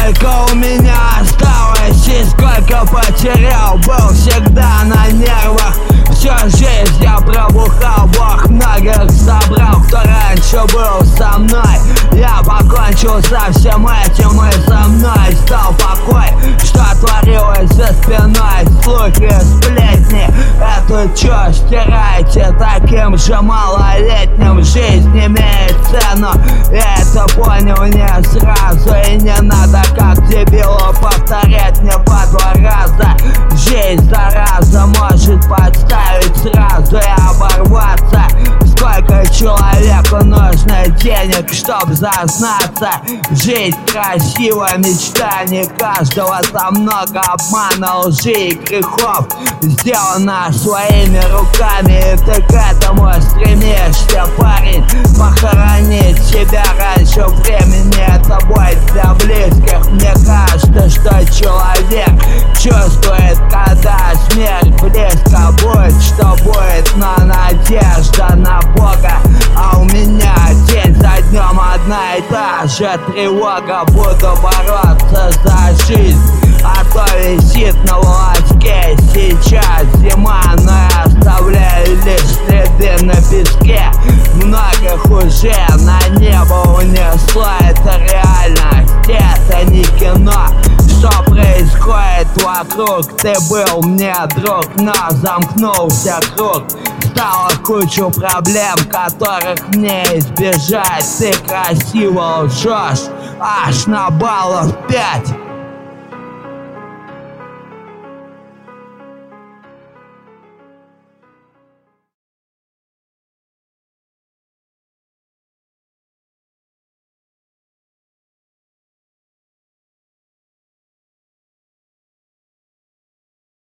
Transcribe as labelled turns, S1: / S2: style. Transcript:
S1: Сколько у меня осталось и сколько потерял, был всегда на нервах. Всю жизнь я пробухал, Бог многих забрал, кто раньше был со мной. Я покончил со всем этим, и со мной стал покой. Что творилось за спиной, слухи, сплетни, эту чушь стирайте таким же малолетним. Жизнь имеет цену, я это понял не сразу. И не надо как дебилу повторять мне по 2 раза. Жизнь, зараза, может подставить сразу и оборваться. Сколько человеку нужно денег, чтоб зазнаться? Жизнь красива, мечта не каждого. Там много обмана, лжи и грехов сделано своими руками, и ты к этому стремишься, парень. Похоронить себя раньше времени — это бой для близких. Мне кажется, что человек чувствует, когда смерть близко будет, что будет, но надежда на Бога. А у меня день за днем одна и та же тревога. Буду бороться за жизнь, а то висит на волоске. Сейчас зима, но я оставляю лишь следы на песке. Многих уже на небо унесло. Это реальность, это не кино. Что происходит вокруг? Ты был мне друг, но замкнулся круг. Стало кучу проблем, которых мне избежать. Ты красиво лжешь, аж на баллов 5.